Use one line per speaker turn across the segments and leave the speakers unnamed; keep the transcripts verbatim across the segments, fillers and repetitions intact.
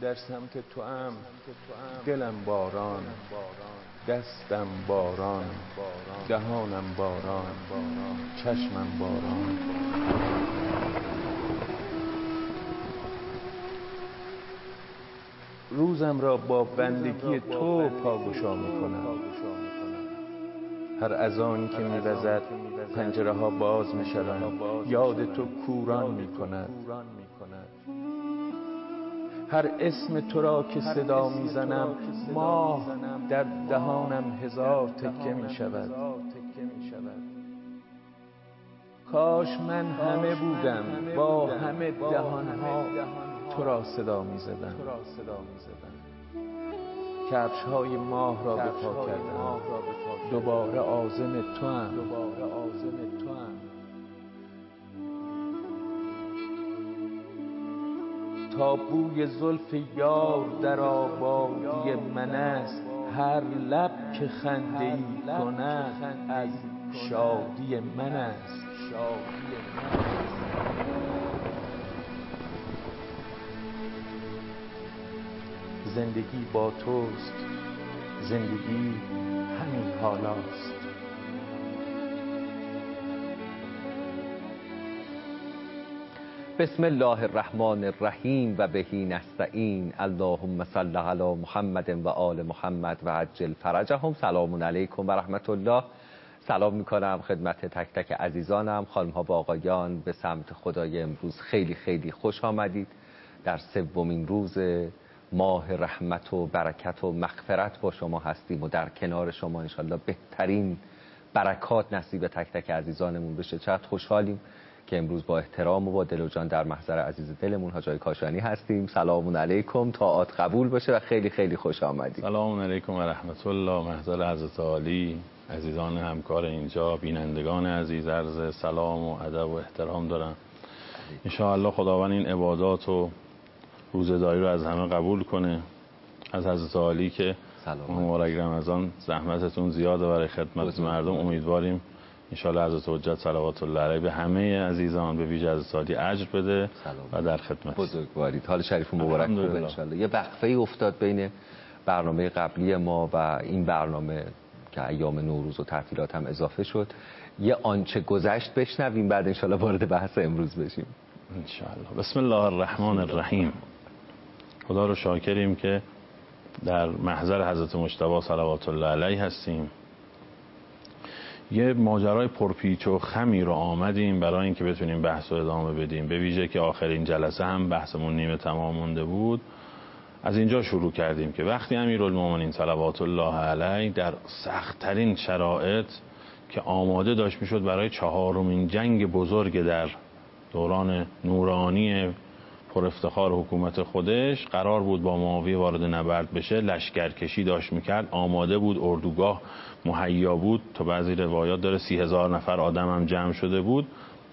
در سمت تو ام، دلم باران، دستم باران، دهانم باران، چشمم باران. روزم را با بندگی تو پاگشا میکنم. هر اذانی که میوزد پنجره ها باز میشوند، یاد تو کوران میکند. هر اسم تو را که صدا میزنم، ماه در دهانم هزار تکه میشود. کاش من همه بودم با همه دهانها تو را صدا میزدم. کفش های ماه را به پا کردم، دوباره عازم تو ام. تا بوی زلف یار در آبادی من است، هر لب که خنده ای کند از شادی من است. زندگی با توست، زندگی همین حالاست.
بسم الله الرحمن الرحیم و بهی نستعین. اللهم صل علی محمد و آل محمد و عجل فرجهم. سلام علیکم و رحمت الله. سلام میکنم خدمت تک تک عزیزانم، خانم ها و آقایان. به سمت خدای امروز خیلی خیلی خوش آمدید. در سومین روز ماه رحمت و برکت و مغفرت با شما هستیم و در کنار شما انشالله بهترین برکات نصیب تک تک عزیزانمون بشه. چقدر خوشحالیم که امروز با احترام و با دل و جان در محضر عزیز دلمون حاج آقای کاشانی هستیم. سلام علیکم، طاعات قبول باشه و خیلی خیلی خوش آمدید.
سلام علیکم و رحمت الله. محضر حضرت عالی، عزیزان همکار اینجا، بینندگان عزیز، عرض سلام و ادب و احترام دارم. ان شاء الله خداوند این عبادات و روزه‌داری رو از همه قبول کنه. از حضرت عالی که مبارک رمضان زحمتتون زیاده برای خدمت مردم، امیدواریم انشالله حضرت حجت صلوات الله علیه به همه عزیزان به ویژه حضرت عالی اجر بده و در خدمت.
بزرگوارید، حال شریف مبارک کنه انشالله. یه وقفه ای افتاد بین برنامه قبلی ما و این برنامه که ایام نوروز و تعطیلات هم اضافه شد. یه آنچه گذشت بشنویم، بعد انشالله وارد بحث امروز بشیم
انشالله. بسم الله الرحمن الرحیم. خدا رو شاکریم که در محضر حضرت مجتبی صلوات الله علیه هستیم. یه ماجرای پرپیچ و خمی رو آمدیم برای اینکه بتونیم بحث رو ادامه بدیم، به ویژه که آخرین جلسه هم بحثمون نیمه تمام مونده بود. از اینجا شروع کردیم که وقتی امیرالمومنین صلوات الله علیه در سخت‌ترین شرایط که آماده داشت میشد برای چهارمین جنگ بزرگ در دوران نورانی پر افتخار حکومت خودش، قرار بود با معاویه وارد نبرد بشه، لشکرکشی داشت میکرد، آماده بود، اردوگاه مهیا بود، تو بعضی روایات داره سی هزار نفر آدم هم جمع شده بود.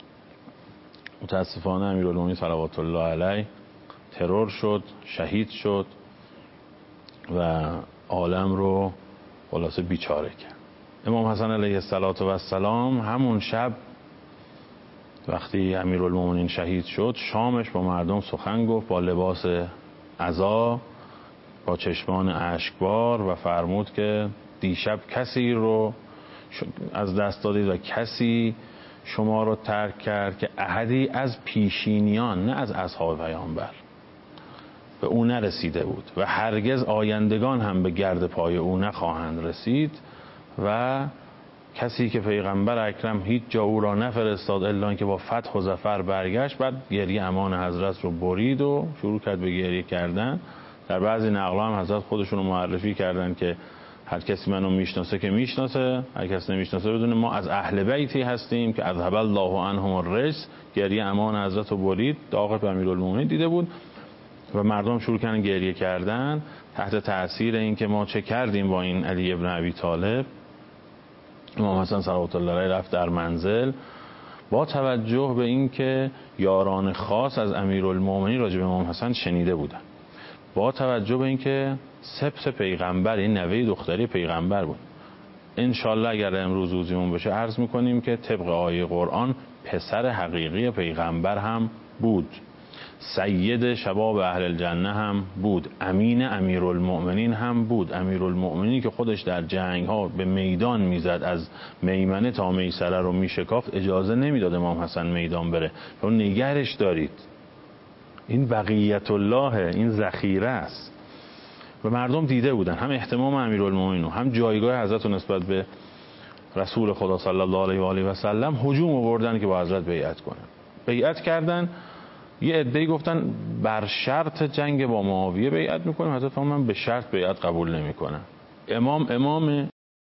متاسفانه امیرالمومنین صلوات الله علیه ترور شد، شهید شد و عالم رو خلاصه بیچاره کرد. امام حسن علیه السلام همون شب وقتی امیرالمومنین شهید شد، شامش با مردم سخن گفت با لباس عزا، با چشمان اشکبار و فرمود که دیشب کسی رو از دست دادید و کسی شما رو ترک کرد که احدی از پیشینیان، نه از اصحاب پیامبر، به او نرسیده بود و هرگز آیندگان هم به گرد پای او نخواهند رسید و کسی که پیغمبر اکرم هیچ جا او را نفرستاد الا اینکه با فتح و ظفر برگشت. بعد گریه امان حضرت رو برید و شروع کرد به گریه کردن. در بعضی نقلا هم حضرت خودشون رو معرفی کردن که هر کسی منو میشناسه که میشناسه، هر کسی نمیشناسه بدونه ما از اهل بیتی هستیم که اذهب الله عنهم الرجس. گریه امان حضرت رو برید، داغ امیرالمومنین دیده بود و مردم شروع کردن گریه کردن تحت تاثیر این که ما چه کردیم با این علی ابن ابی طالب. امام حسن صلوات الله علیه رفت در منزل با توجه به این که یاران خاص از امیرالمومنین راجع به امام حسن شنیده بودن، با توجه به این که سبط پیغمبر، این نوه دختری پیغمبر بود. انشالله اگر امروز روزیمون بشه عرض میکنیم که طبق آیه قرآن پسر حقیقی پیغمبر هم بود. سید شباب اهل الجنه هم بود، امین امیرالمؤمنین هم بود. امیرالمؤمنین که خودش در جنگ ها به میدان میزد، از میمنه تا میسره رو میشکافت، اجازه نمیداد امام حسن میدان بره، اون نگرش دارید. این بقیت الله، این ذخیره است. و مردم دیده بودن هم اهتمام امیرالمؤمنین هم جایگاه حضرت نسبت به رسول خدا صلی الله علیه و آله و سلم هجوم آوردن که با حضرت بیعت کنن. بیعت کردن. یه عده‌ای گفتن بر شرط جنگ با معاویه بیعت میکنیم. حضرت فرمودن من به شرط بیعت قبول نمیکنم. امام امام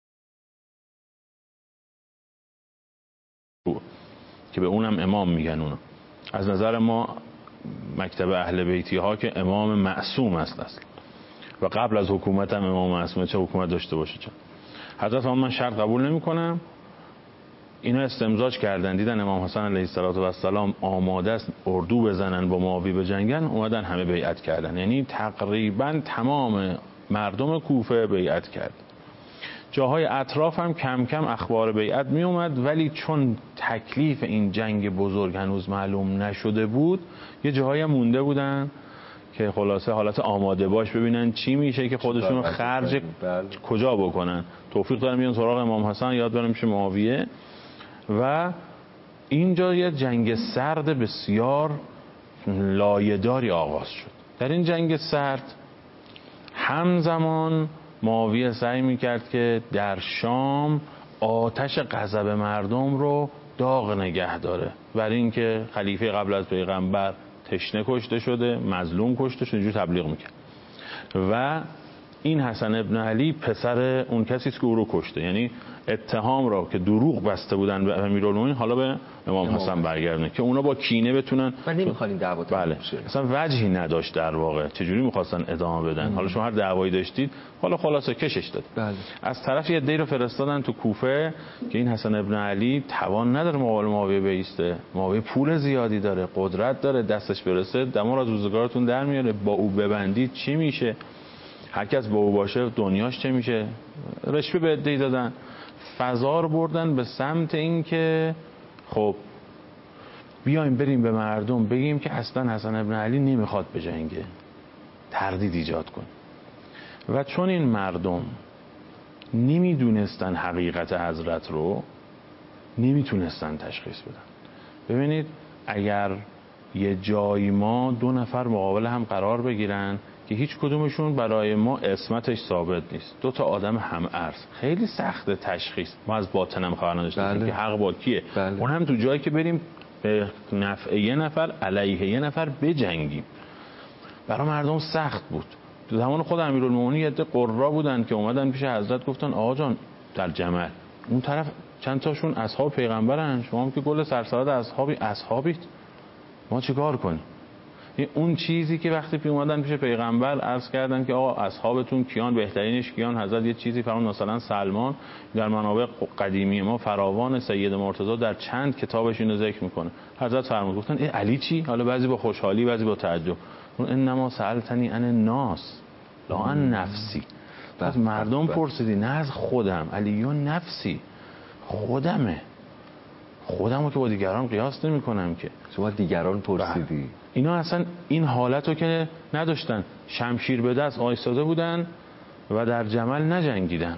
که به اونم امام میگن. اونا از نظر ما مکتب اهل بیتی ها که امام معصوم است اصلا، و قبل از حکومت هم امام معصومه، چه حکومت داشته باشه. چه حضرت فرمودن من شرط قبول نمیکنم. اینا استمزاج کردن، دیدن امام حسن علیه السلام آماده است اردو بزنن با معاویه بجنگن، اومدن همه بیعت کردن. یعنی تقریبا تمام مردم کوفه بیعت کرد. جاهای اطراف هم کم کم اخبار بیعت می اومد، ولی چون تکلیف این جنگ بزرگ هنوز معلوم نشده بود، یه جاهایی هم مونده بودن که خلاصه حالت آماده باش ببینن چی میشه که خودشون خرج کجا بکنن. توفیق دارن میان سراغ امام حسن، یاد برن میشه معاویه. و اینجا یه جنگ سرد بسیار لایه‌داری آغاز شد. در این جنگ سرد همزمان معاویه سعی میکرد که در شام آتش غضب مردم رو داغ نگه داره، برای اینکه خلیفه قبل از پیغمبر تشنه کشته شده، مظلوم کشته شده، اینجور تبلیغ میکرد. و این حسن ابن علی پسر اون کسی است که او رو کشته. یعنی اتهام را که دروغ بسته بودن به امیرالمومنین حالا به امام حسن برگردونه که اونا با کینه بتونن.
و نمیخوان دعوا
بله. اصلا وجهی نداشت در واقع، چجوری میخواستن ادامه بدن. ام. حالا شما هر دعوایی داشتید، حالا خلاصه کشش داد.
بله.
از طرف یه عده‌ای رو فرستادن تو کوفه که این حسن ابن علی توان نداره مقابل معاویه بایسته. معاویه پول زیادی داره، قدرت داره، دستش برسه دمار از روزگارتون در میاره، با او ببندید چی میشه؟ هر کس با او باشه دنیاش چه میشه؟ رشوه به عده‌ای دادن. فضا رو بردن به سمت این که خب بیایم بریم به مردم بگیم که اصلا حسن ابن علی نمیخواد بجنگه، تردید ایجاد کن. و چون این مردم نمیدونستن حقیقت حضرت رو، نمیتونستن تشخیص بدن. ببینید اگر یه جایی ما دو نفر مقابل هم قرار بگیرن که هیچ کدومشون برای ما اسمتش ثابت نیست، دو تا آدم هم ارز، خیلی سخت تشخیص. ما از باطنم خبر نداشتیم بله. که حق با کیه. بله. اون هم تو جایی که بریم به نفع یه نفر علیه یه نفر بجنگیم، برای مردم سخت بود. تو زمان خود امیرالمومنین یه عده قرا بودن که اومدن پیش حضرت گفتن آقا جان در جمل اون طرف چند تاشون اصحاب پیغمبرن، شما هم که گل سرسرد اصحابی اصحابید، ما چیکار کنیم؟ اون چیزی که وقتی پی اومدن پیش پیغمبر عرض کردن که آقا اصحابتون کیان، بهترینش کیان، حضرت یه چیزی فرمود مثلا سلمان در منابع قدیمی ما فراوان، سید مرتضی در چند کتابش اینو ذکر میکنه. حضرت فرمود گفتن ای علی چی؟ حالا بعضی با خوشحالی بعضی با تعجب. انما سألتنی عن الناس لا عن نفسی. از مردم پرسیدی نه از خودم. علیون نفسی، خودمه، خودمو که با دیگران قیاس نمی‌کنم که.
شما دیگران پرسیدی.
اینا اصلا این حالتو که نداشتن، شمشیر به دست آیستاده بودن و در جمل نجنگیدن.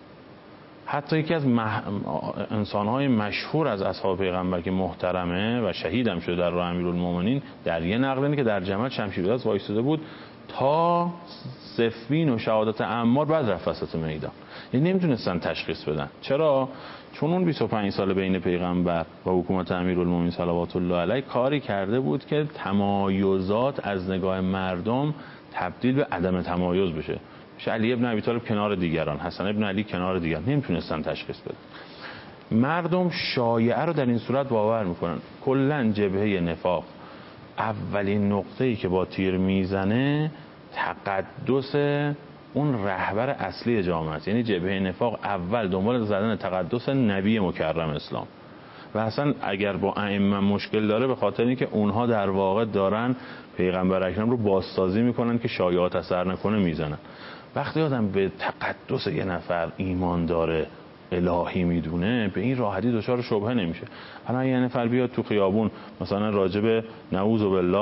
حتی یکی از مح... انسان‌های مشهور از اصحاب پیغمبر که محترمه و شهیدم شده در راه امیرالمومنین، در یه نقل اینه که در جمل شمشیر به دست وایستاده بود تا صفین و شهادت عمار بعد رفت وسط میدان. یعنی نمیتونستن تشخیص بدن. چرا؟ چون اون بیست و پنج سال بین پیغمبر و حکومت امیرالمومنین صلوات الله علیه کاری کرده بود که تمایزات از نگاه مردم تبدیل به عدم تمایز بشه. علی ابن ابی طالب کنار دیگران، حسن ابن علی کنار دیگران، نمیتونستن تشخیص بدن. مردم شایعه رو در این صورت باور میکنن. کلا جبهه نفاق اولین نقطه‌ای که با تیر میزنه تقدس اون رهبر اصلی جامعه است. یعنی جبهه نفاق اول دنبال زدن تقدس نبی مکرم اسلام و اصلا اگر با ائمه مشکل داره به خاطر اینکه اونها در واقع دارن پیغمبر اکرم رو بازسازی میکنن که شایعات اثر نکنه میزنن. وقتی آدم به تقدس یه نفر ایمان داره، الهی میدونه، به این راحتی دچار شبهه نمیشه. الان یه نفر بیاد تو خیابون مثلا راجب نعوذ بالله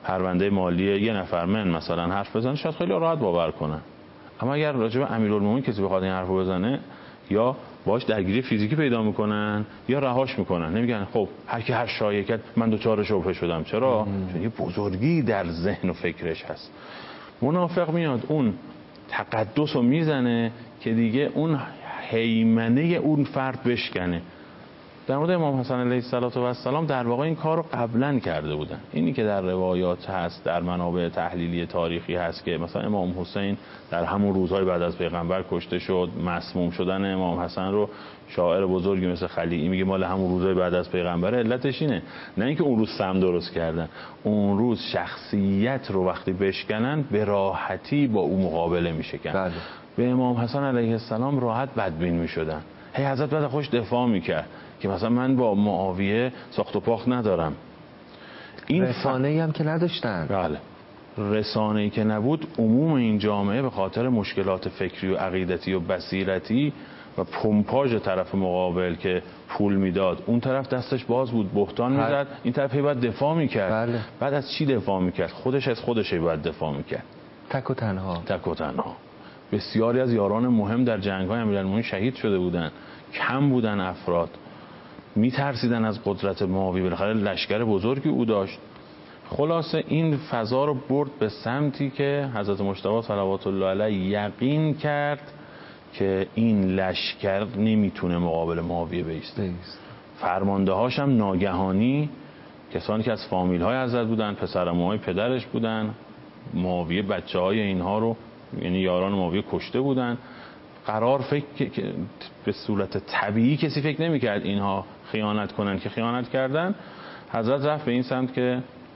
پرونده مالی یه نفر من مثلا حرف بزنه شاید خیلی راحت باور کنن، اما اگر راجع به امیرالمومنین کسی بخواد این حرفو بزنه یا باش درگیری فیزیکی پیدا میکنن یا رهاش میکنن. نمیگن خب هر کی هر شایعه کرد من دوچار شبهه شدم. چرا؟ چون یه بزرگی در ذهن و فکرش هست. منافق میاد اون تقدس رو میزنه که دیگه اون هیمنه اون فرد بشکنه. در مورد امام حسن علیه السلام در واقع این کار رو قبلا کرده بودن. اینی که در روایات هست، در منابع تحلیلی تاریخی هست که مثلا امام حسین در همون روزهای بعد از پیغمبر کشته شد. مسموم شدن امام حسن رو شاعر بزرگی مثل خلیعی میگه مال همون روزهای بعد از پیغمبر. علتش اینه نه اینکه اون روز سم درست کردن، اون روز شخصیت رو وقتی بشکنن به راحتی با اون مقابله میشکن. بله. به امام حسن علیه السلام راحت بدبین میشدن. هی حضرت بعد خوش دفاع میکرد که مثلا من با معاویه ساخت و پاخت ندارم.
این رسانه‌ای هم که نداشتن.
بله. رسانه‌ای که نبود، عموم این جامعه به خاطر مشکلات فکری و عقیدتی و بصیرتی و پمپاژ طرف مقابل که پول میداد، اون طرف دستش باز بود، بهتان میزد، این طرف هی باید دفاع میکرد. بله. بعد از چی دفاع میکرد؟ خودش از خودش هی باید دفاع میکرد.
تک و تنها.
تک و تنها. بسیاری از یاران مهم در جنگ‌های امیرالمومنین شهید شده بودن. کم بودن افراد. میترسیدن از قدرت معاویه، بالاخره لشکر بزرگی او داشت. خلاصه این فضا رو برد به سمتی که حضرت مجتبی صلوات الله علیه یقین کرد که این لشکر نمیتونه مقابل معاویه بایسته. فرمانده هاش هم ناگهانی کسانی که از فامیل های حضرت بودن، پسرعموهای پدرش بودن، معاویه بچه های اینها رو، یعنی یاران معاویه کشته بودن. قرار فکر که به صورت طبیعی کسی فکر نمی‌کرد اینها خیانت کنن که خیانت کردن. حضرت رفت به این سمت که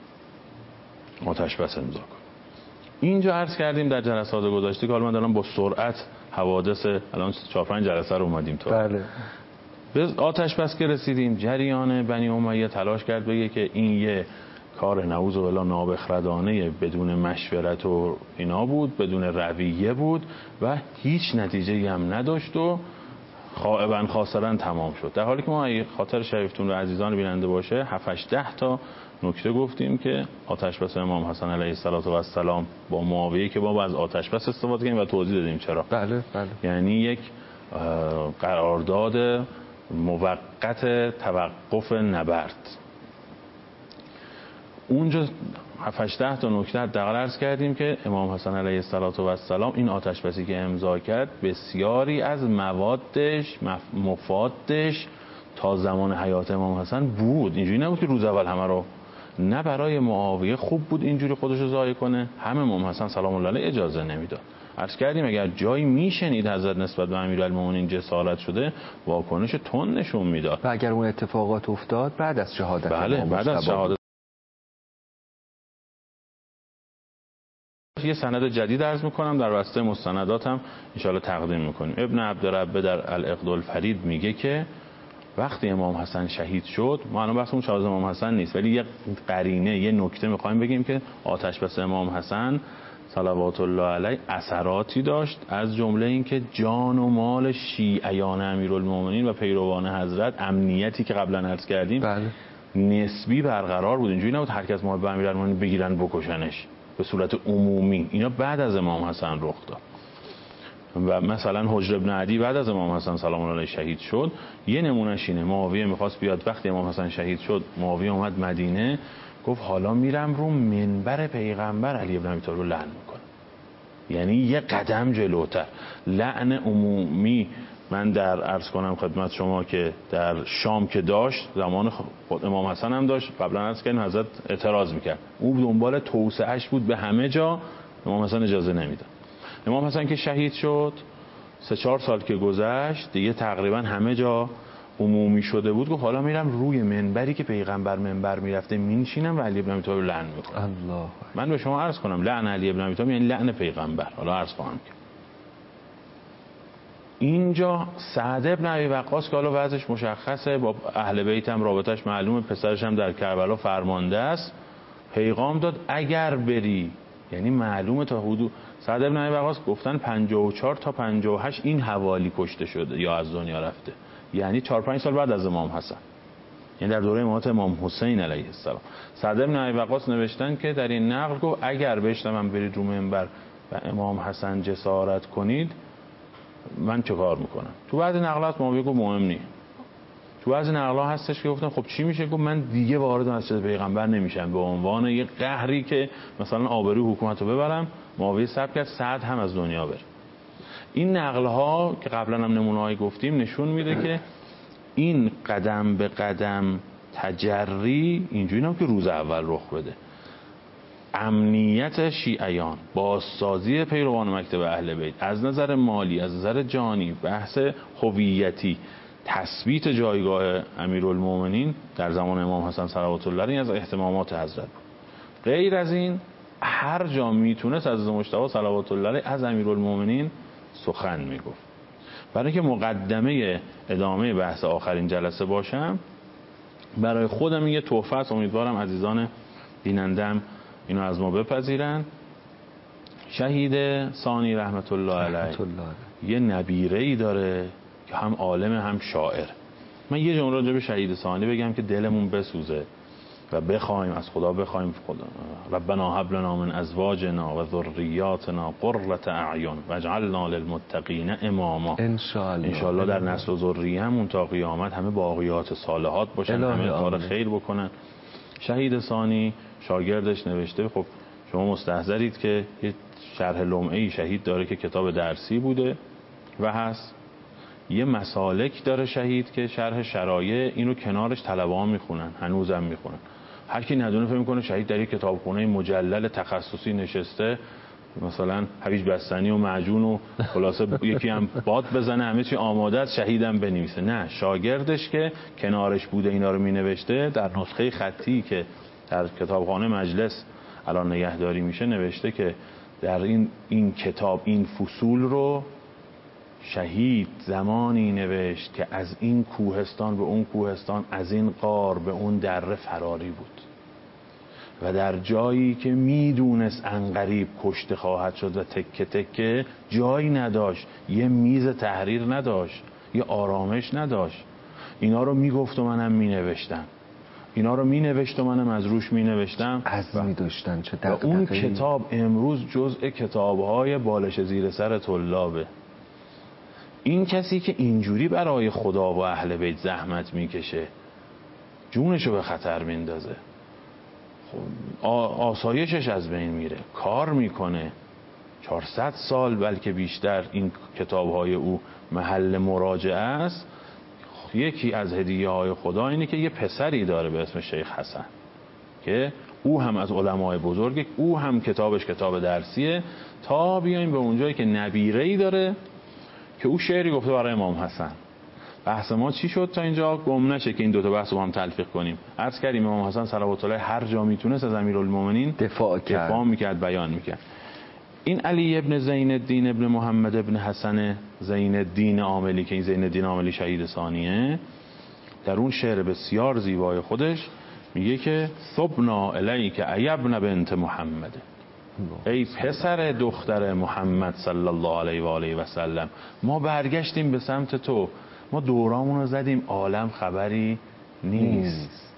آتش بس امضا کن. اینجا عرض کردیم در جلسات گذشته که حالا من دارم با سرعت حوادث الان چهار پنج جلسه رو اومدیم تو.
بله.
به آتش بس که رسیدیم، جریان بنی امیه تلاش کرد بگه که این یه کار نعوذ بالله نابخردانه بدون مشورت و اینا بود، بدون رویه بود و هیچ نتیجه‌ای هم نداشت و خائباً خاسراً تمام شد. در حالی که ما اگه خاطر شریفتون و عزیزان بیننده باشه هفت هشت ده تا نکته گفتیم که آتش بس امام حسن علیه السلام با معاویه که ما از آتش بس استفاده کردیم و توضیح دادیم چرا.
بله بله.
یعنی یک قرارداد موقت توقف نبرد. اونجا هفت هشت ده تا نکته حداقل عرض کردیم که امام حسن علیه السلام این آتش بسی که امضا کرد بسیاری از موادش مفادش تا زمان حیات امام حسن بود. اینجوری نبود که روز اول همه رو، نه برای معاویه خوب بود اینجوری خودش رو ضایع کنه، همه امام حسن سلام الله علیه اجازه نمیداد. عرض کردیم اگر جایی میشنید حضرت نسبت به امیرالمومنین جسارت شده واکنش تند نشون میداد.
و اگر اون اتفاقات افتاد بعد از شهادت
بله بعد از شهادت یه سند جدید عرض میکنم در واسطه مستنداتم ان شاءالله تقدیم میکنیم. ابن عبدالرب در الاقدال الفرید میگه که وقتی امام حسن شهید شد، ما الان بحثمون شهادت امام حسن نیست ولی یه قرینه یه نکته میخوایم بگیم که آتش بس امام حسن صلوات الله علیه اثراتی داشت، از جمله این که جان و مال شیعیان امیرالمومنین و پیروان حضرت، امنیتی که قبلا عرض کردیم
بله.
نسبی برقرار بود. اینجوری نبود هر کس محب امیرالمومنین بگیرن بکشنش به صورت عمومی. اینا بعد از امام حسن رخ داد و مثلا حجر ابن عدی بعد از امام حسن سلام الله علیه شهید شد. یه نمونهش اینه، معاویه میخواست بیاد، وقتی امام حسن شهید شد معاویه اومد مدینه، گفت حالا میرم رو منبر پیغمبر علی ابن ابی طالب رو لعن میکنم. یعنی یه قدم جلوتر، لعن عمومی. من در عرض کنم خدمت شما که در شام که داشت، زمان خود امام حسن هم داشت، قبلا عرض کردیم حضرت اعتراض میکرد، او دنبال توسعهش بود به همه جا، امام حسن اجازه نمیداد. امام حسن که شهید شد، سه چهار سال که گذشت دیگه تقریبا همه جا عمومی شده بود، گفت حالا میرم روی منبری که پیغمبر منبر میرفته مینشینم و علی ابن ابی طالب لعن میکنم.
الله.
من به شما عرض کنم لعن علی ابن ابی طالب یعنی لعن پیغمبر. حالا عرض خواهم کرد اینجا سعد ابن ابی وقاص که حالا وضعش مشخصه، با اهل بیت هم رابطش معلومه، پسرش هم در کربلا فرمانده است، پیغام داد اگر بری، یعنی معلومه تا حدود سعد ابن ابی وقاص گفتن پنجاه و چهار تا پنجاه و هشت این حوالی کشته شده یا از دنیا رفته، یعنی چهار پنج سال بعد از امام حسن. یعنی در دوره امامت امام حسین علیه السلام. سعد بن ابی وقاص نوشتن که در این نقل گفت اگر بشنوم برید رو منبر و امام حسن جسارت کنید من چه کار میکنم؟ تو بعضی نقلات ما بگو مهم نی. تو بعضی نقلات هستش که گفتن خب چی میشه؟ گفت من دیگه وارد مسجد پیغمبر نمیشم به عنوان یه قهری که مثلا آبروی حکومت رو ببرم. معاویه صبر کرد سعد هم از دنیا بره. این نقل ها که قبلا هم نمونه‌ای گفتیم نشون میده که این قدم به قدم تجری اینجوری نم که روز اول رخ بده. امنیت شیعیان، بازسازی پیروان مکتب اهل بیت از نظر مالی، از نظر جانی، بحث هویتی، تثبیت جایگاه امیرالمومنین در زمان امام حسن صلوات الله علیه از اهتمامات حضرت بود. غیر از این هر جا میتونست از مجتبی صلوات الله علیه از امیرالمومنین سخن میگفت. برای اینکه مقدمه ادامه بحث آخرین جلسه باشم، برای خودم یه تحفه است، امیدوارم عزیزان بینندم اینو از ما بپذیرن. شهید ثانی رحمت الله علیه یه نبیره‌ای داره که هم عالم هم شاعر. من یه جمله راجع به شهید ثانی بگم که دلمون بسوزه و بخوایم از خدا بخوایم خدا ربنا هب لنا من ازواجنا و ذریاتنا قرة اعین واجعلنا للمتقین اماما.
ان شاء الله
ان شاء الله در نسل و ذریه‌مون تا قیامت همه باقیات صالحات باشن، همه کار خیر بکنن. شهید ثانی شاگردش نوشته، خب شما مستحضرید که یه شرح لمعه‌ای شهید داره که کتاب درسی بوده و هست. یه مسالک داره شهید که شرح شرایع، اینو کنارش طلبه‌ها میخونن، هنوزم میخونن. هر کی ندونه فکر میکنه شهید در یک کتابخونه مجلل تخصصی نشسته، مثلا هویج بستنی و معجون و خلاصه یکی هم باد بزنه همه چی آماده است شهیدم بنویسه. نه، شاگردش که کنارش بوده اینا رو مینوشته در نسخه خطی که در کتابخانه مجلس الان نگهداری میشه نوشته که در این این کتاب این فصول رو شهید زمانی نوشت که از این کوهستان به اون کوهستان، از این غار به اون دره فراری بود و در جایی که میدونست عنقریب کشته خواهد شد و تکه تکه جایی نداشت، یه میز تحریر نداشت، یه آرامش نداشت. اینا رو میگفت و منم مینوشتم، اینا رو مینوشت و منم از روش مینوشتم.
عزمی داشتن چه
و اون کتاب امروز جزء کتاب‌های بالش زیر سر طلابه. این کسی که اینجوری برای خدا و اهل بیت زحمت میکشه جونشو به خطر میندازه، آسایشش از بین میره، کار میکنه چهارصد سال بلکه بیشتر این کتاب‌های او محل مراجعه است. یکی از هدیه‌های خدا اینه که یه پسری داره به اسم شیخ حسن که او هم از علمای بزرگه، او هم کتابش کتاب درسیه، تا بیایم به اونجایی که نبیره‌ای داره که او شعری گفته برای امام حسن. بحث ما چی شد تا اینجا؟ گم نشه که این دوتا بحث رو هم تلفیق کنیم. عرض کردیم امام حسن صلوات الله هر جا میتونست از امیرالمومنین
دفاع کرد،
دفاع میکرد، بیان میکرد. این علی ابن زین الدین ابن محمد ابن حسن زین الدین عاملی که این زین الدین عاملی شهید ثانیه، در اون شعر بسیار زیبای خودش میگه که ثبنا الیک ای ابن بنت محمد، ای پسر دختر محمد صلی الله علیه و آله و سلم، ما برگشتیم به سمت تو، ما دورامون رو زدیم عالم خبری نیست.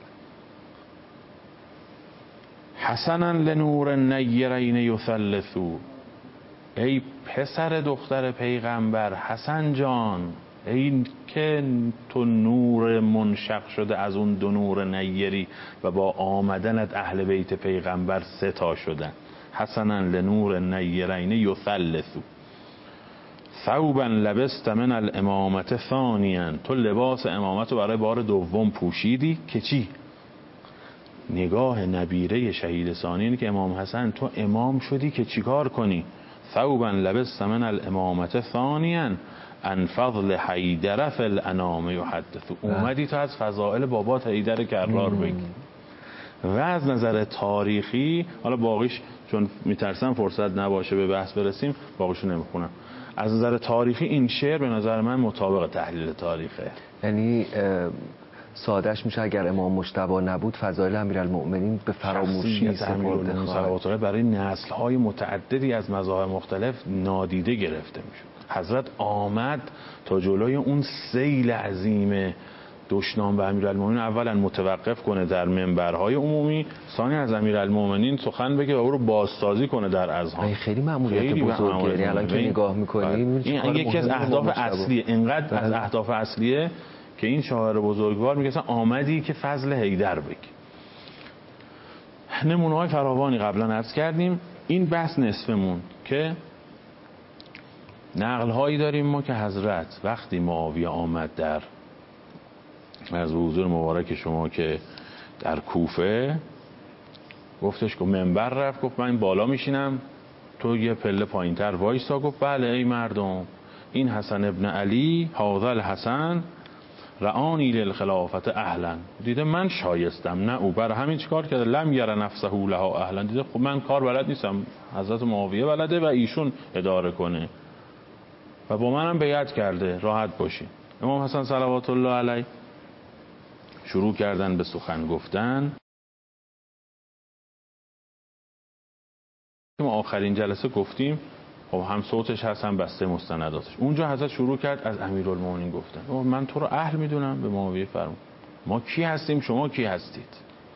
حسنا لنور النیرین یثلثو، ای پسر دختر پیغمبر حسن جان، ای که تو نور منشق شده از اون دو نور نیری و با آمدنت اهل بیت پیغمبر سه تا شدن. حسنا لنور النیرین یثلثو، ثوبا لبست من الامامت ثانیا، تو لباس امامت رو برای بار دوم پوشیدی که چی؟ نگاه نبیره شهید ثانی اینه که امام حسن تو امام شدی که چیکار کنی؟ ثوبا لبست من الامامت ثانیا ان فضل حیدر فی الانام یحدث، اومدی تو از فضائل بابات حیدر کرار بگی. و از نظر تاریخی، حالا باقیش چون میترسم فرصت نباشه به بحث برسیم باقیشو نمیخونم، از نظر تاریخی این شعر به نظر من مطابق تحلیل تاریخه.
یعنی سادهش میشه اگر امام مجتبی نبود فضایل امیرالمؤمنین به فراموشی سپرده
خواهد، برای نسل‌های متعددی از مذاهب مختلف نادیده گرفته میشد. حضرت آمد تا جلوی اون سیل عظیم دشنام به امیرالمومنین اولا متوقف کنه در منبرهای عمومی، ثانی از امیرالمومنین سخن بگه و او رو بازسازی کنه در اذهان.
خیلی مأموریت بزرگی، الان که نگاه می‌کنیم
این یکی از اهداف اصلیه، اینقدر از اهداف اصلیه که این شاعر بزرگوار میگه اصلا آمدی که فضل حیدر بگی. نمونه‌های فراوانی قبلا عرض کردیم. این بحث نصفمون که نقل‌هایی داریم ما که حضرت وقتی معاویه آمد در از حضور مبارک شما که در کوفه، گفتش که منبر رفت، گفت من بالا میشینم تو یه پله پایینتر وایسا. گفت بله ای مردم، این حسن ابن علی هذا الحسن رعانی للخلافت اهلا، دیده من شایستم نه او، برای همین چیکار کرده؟ لم یره نفسه لها اهلا، دیده خب من کار بلد نیستم، حضرت معاویه بلده و ایشون اداره کنه و با منم بیعت کرده، راحت باشی. امام حسن صلوات الله علیه شروع کردن به سخن گفتن. ما آخرین جلسه گفتیم خب هم صوتش هست هم بسته مستنداتش. اونجا حضرت شروع کرد از امیرالمومنین گفتن. من تو رو اهل میدونم، به معاویه فرمود ما کی هستیم شما کی هستید،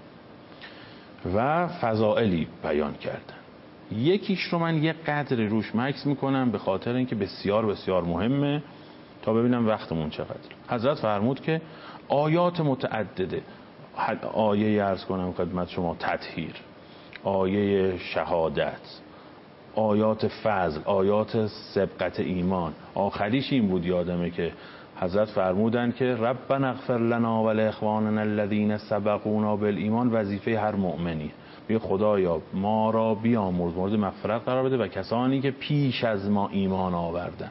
و فضائلی بیان کردن. یکیش رو من یک قدر روش مکس میکنم به خاطر اینکه بسیار بسیار مهمه تا ببینم وقتمون چقدر. حضرت فرمود که آیات متعدده، آیه عرض کنم خدمت شما تطهیر، آیه شهادت، آیات فضل، آیات سبقت ایمان، آخریش این بود یادمه که حضرت فرمودن که ربنا اغفر لنا و لاخواننا الذین سبقونا بالایمان، وظیفه هر مؤمنی بی خدایا ما را بیامرز، مورد مغفرت قرار بده و کسانی که پیش از ما ایمان آوردن.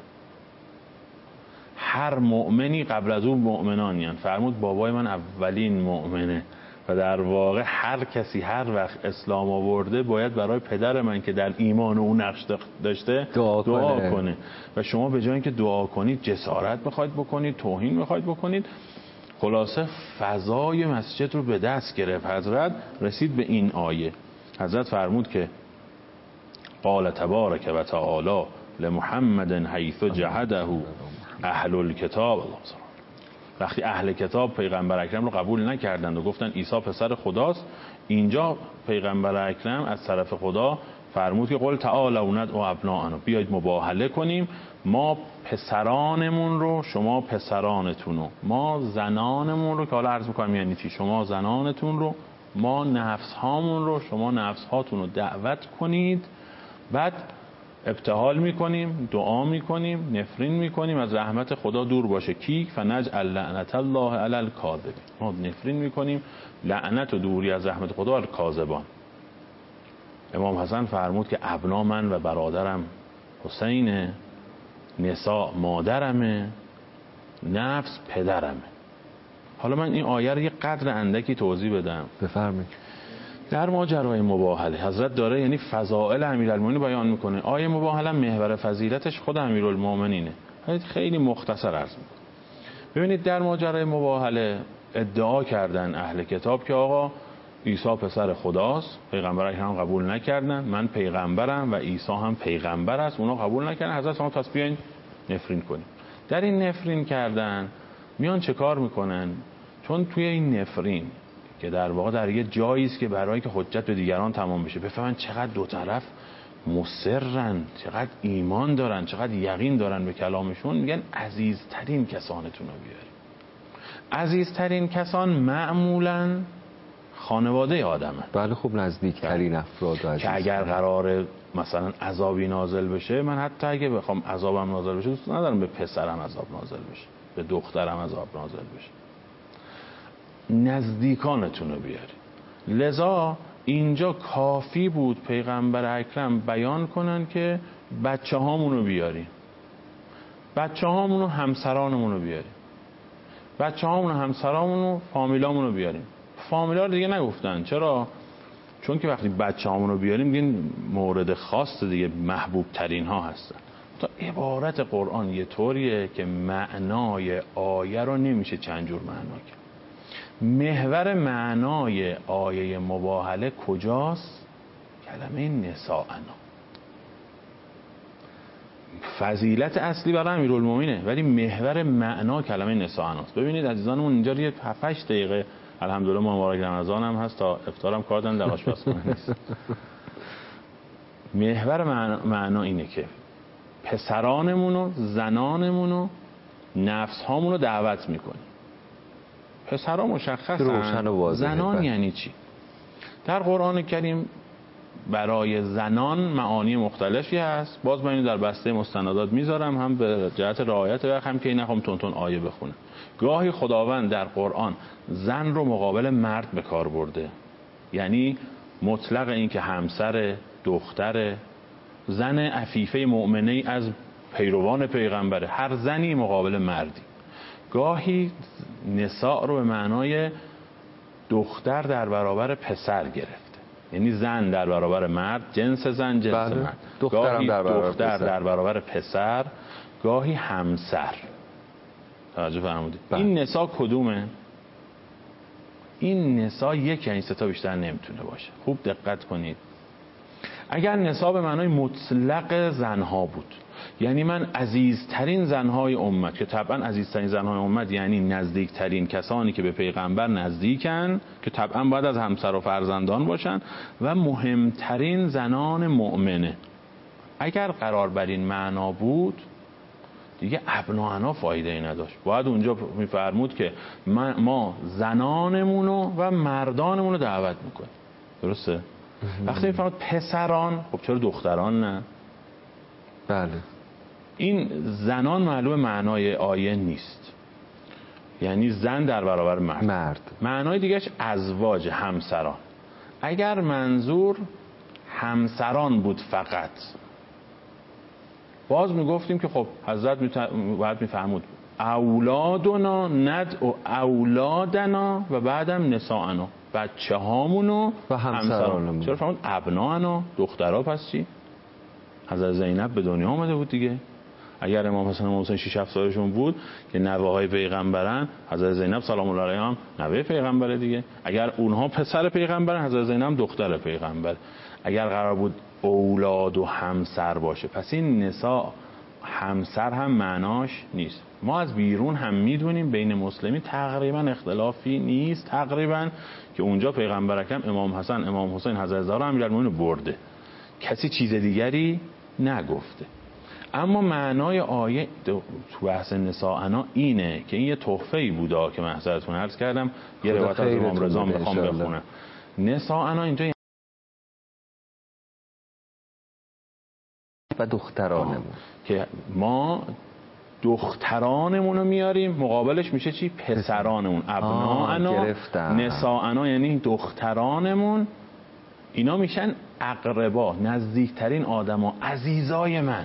هر مؤمنی قبل از اون مؤمنانیان. فرمود بابای من اولین مؤمنه و در واقع هر کسی هر وقت اسلام آورده باید برای پدر من که در ایمان او نقش داشته دعا, دعا کنه. کنه و شما به جای اینکه دعا کنید جسارت بخواید بکنید، توهین بخواید بکنید. خلاصه فضای مسجد رو به دست گرفت حضرت، رسید به این آیه. حضرت فرمود که قال تبارک و تعالی لمحمد حیث جهده اهل الکتاب، وقتی اهل کتاب پیغمبر اکرم رو قبول نکردند و گفتن عیسی پسر خداست، اینجا پیغمبر اکرم از طرف خدا فرمود که قل تعالوا ندعو ابناءنا، بیایید مباهله کنیم، ما پسرانمون رو شما پسرانتون رو، ما زنانمون رو، که حالا عرض میکنم یعنی چی، شما زنانتون رو، ما نفس هامون رو شما نفس هاتون رو دعوت کنید. بعد ابتهال میکنیم، دعا میکنیم، نفرین میکنیم از رحمت خدا دور باشه. کی؟ فنجعل لعنت الله علی الکاذبین، ما نفرین میکنیم لعنت و دوری از رحمت خدا علی الکاذبان. امام حسن فرمود که ابنا من و برادرم حسین، نساء مادرمه، نفس پدرمه. حالا من این آیه رو یه قدر اندکی توضیح بدم.
بفرمایید.
در ماجرای مباهله حضرت داره یعنی فضائل امیرالمومنین بیان میکنه. آیه مباهله محور فضیلتش خود امیرالمومنینه. خیلی مختصر عرض میکنم. ببینید در ماجرای مباهله ادعا کردن اهل کتاب که آقا عیسی پسر خداست، پیغمبر اکرم قبول نکردن، من پیغمبرم و عیسی هم پیغمبر است، اونا قبول نکردن. حضرت شما پس بیاین نفرین کنیم. در این نفرین کردن میان چه کار میکنن؟ چون توی این نفرین که در واقع در یه جایی است که برای که حجت به دیگران تمام بشه، بفهمن چقدر دو طرف مصرن، چقدر ایمان دارن، چقدر یقین دارن به کلامشون، میگن عزیزترین کسانتون رو بیاریم. عزیزترین کسان معمولاً خانواده آدمه.
بله خب نزدیکترین افراد عزیز.
که اگر قراره مثلا عذابی نازل بشه، من حتی اگه بخوام عذابم نازل بشه دوست ندارم به پسرم عذاب نازل بشه، به دخترم عذاب نازل بشه. نزدیکانتون رو بیاری. لذا اینجا کافی بود پیغمبر اکرم بیان کنن که بچه هامون رو بیاریم، بچه هامون و همسرانمون رو بیاریم، بچه هامون و همسرانمون و فامیلامون رو بیاریم. فامیلا رو دیگه نگفتن. چرا؟ چون که وقتی بچه هامون رو بیاریم دیگه مورد خاص دیگه محبوب ترین ها هستن. تا عبارت قرآن یه طوریه که معنای آیه رو نمیشه چند جور معنا کرد. محور معنای آیه مباهله کجاست؟ کلمه نساءنا. فضیلت اصلی برای امیرالمومنینه، ولی محور معنا کلمه نساءناست. ببینید عزیزانمون اینجا یه هفت هشت دقیقه الحمدلله مبارک رمضان هم هست تا افطارم کار دارن در آشپزخونه نیست. محور معنا, معنا اینه که پسرانمون و زنانمون و نفس هامون رو دعوت میکنیم. پسرها مشخصن، زنان یعنی چی؟ در قرآن کریم برای زنان معانی مختلفی هست. باز من اینو در بسته مستندات میذارم، هم به جهت رعایت وقت، هم که نخوام تون تون آیه بخونم. گاهی خداوند در قرآن زن رو مقابل مرد به کار برده، یعنی مطلق این که همسر، دختر، زن عفیفه مؤمنه از پیروان پیغمبره، هر زنی مقابل مردی. گاهی نساء رو به معنای دختر در برابر پسر گرفته، یعنی زن در برابر مرد، جنس زن جنس بله. مرد. گاهی در دختر پسر. در برابر پسر، گاهی همسر. توجه فرمودید؟ این نساء کدومه؟ این نساء یک یعنی سه تا بیشتر نمیتونه باشه. خوب دقت کنید. اگر نساء به معنای مطلق زنها بود، یعنی من عزیزترین زنهای امت، که طبعا عزیزترین زنهای امت یعنی نزدیکترین کسانی که به پیغمبر نزدیکن، که طبعا باید از همسر و فرزندان باشن، و مهمترین زنان مؤمنه. اگر قرار بر این معنا بود دیگه ابناءنا فایده ای نداشت. باید اونجا میفرمود که ما زنانمونو و مردانمونو دعوت میکنیم. درسته؟ وقتی میفرمود پسران، خب چرا دختران نه؟
بله.
این زنان معلوم معنای آیه نیست، یعنی زن در برابر مرد.
مرد.
معنای دیگهش ازواج، همسران. اگر منظور همسران بود فقط، باز میگفتیم که خب حضرت میت... باید میفهمود اولادنا ندعو اولادنا و بعدم نساءنا، بچه هامونو و همسرانمون. چرا فرمود ابنانا، دخترها؟ پس چی؟ حضرت زینب به دنیا آمده بود دیگه. اگر امام حسن و حسین شش هفت سالشون بود که نوه های پیغمبرن، حضرت زینب سلام الله علیها هم نوه پیغمبره دیگه. اگر اونها پسر پیغمبرن، حضرت زینب دختر پیغمبر. اگر قرار بود اولاد و همسر باشه، پس این نساء همسر هم معناش نیست. ما از بیرون هم میدونیم بین مسلمی تقریبا اختلافی نیست، تقریبا، که اونجا پیغمبر اکرم امام حسن، امام حسین، حضرت زهرا امیرالمومنین برده، کسی چیز دیگری نگفته. اما معنای آیه تو بحث نساءنا اینه که این یه تحفه‌ای بوده که من حضرتتون عرض کردم، یه روایت از امام رضا میخوام بخونم. نساءنا اینجا
و دخترانمون،
که ما دخترانمون رو میاریم، مقابلش میشه چی؟ پسرانمون. ابناءنا، نساءنا یعنی دخترانمون. اینا میشن اقربا، نزدیکترین آدما، عزیزای من.